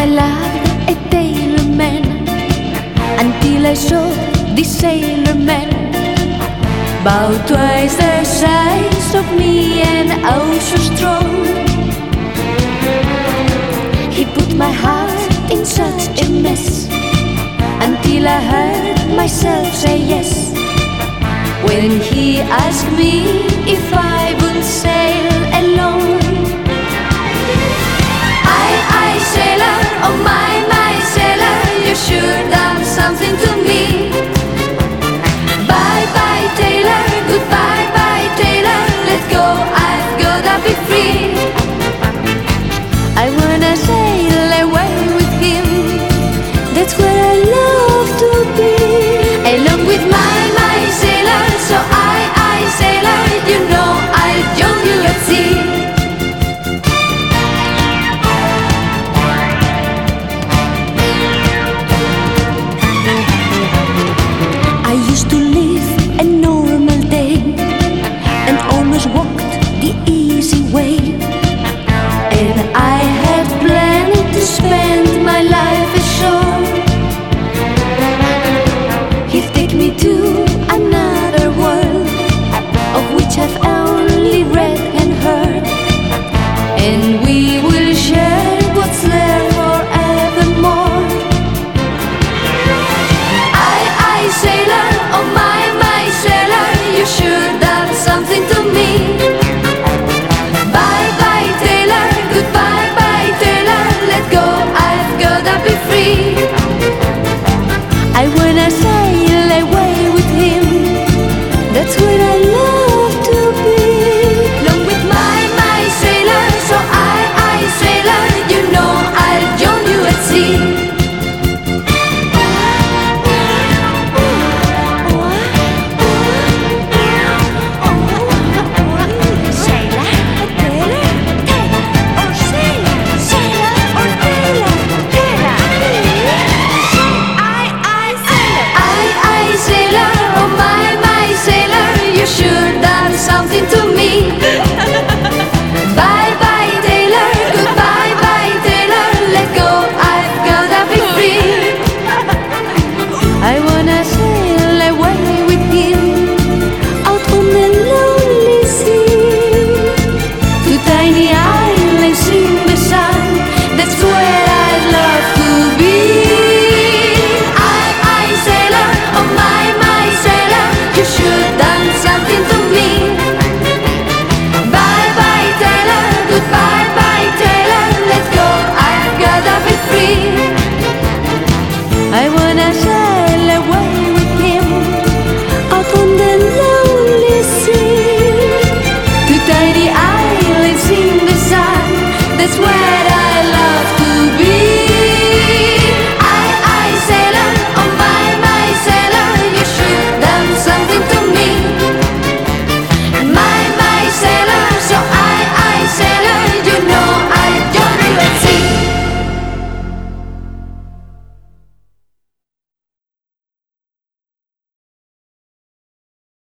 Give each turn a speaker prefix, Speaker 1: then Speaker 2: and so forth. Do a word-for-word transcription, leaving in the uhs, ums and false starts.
Speaker 1: I loved a tailor man until I saw the sailor man, about twice the size of me and oh so strong. He put my heart in such a mess until I heard myself say yes, when he asked me if I would sail alone. I, I, sailor, oh my, my sailor, you sure done something to me. Bye, bye, tailor, goodbye, bye, tailor, let go, I've gotta be free. I wanna sail away with him, that's where I love to be. Along with my, my sailor, so I, I, sailor, you know I'll join you at sea. I used to live a normal day and almost walked the easy way, and I